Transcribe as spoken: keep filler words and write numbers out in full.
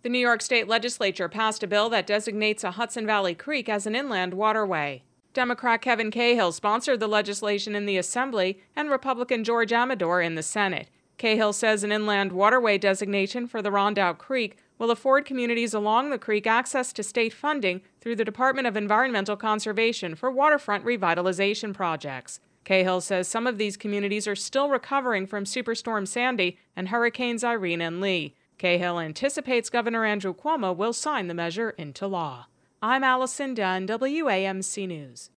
The New York State Legislature passed a bill that designates a Hudson Valley Creek as an inland waterway. Democrat Kevin Cahill sponsored the legislation in the Assembly and Republican George Amador in the Senate. Cahill says an inland waterway designation for the Rondout Creek will afford communities along the creek access to state funding through the Department of Environmental Conservation for waterfront revitalization projects. Cahill says some of these communities are still recovering from Superstorm Sandy and Hurricanes Irene and Lee. Cahill anticipates Governor Andrew Cuomo will sign the measure into law. I'm Allison Dunn, W A M C News.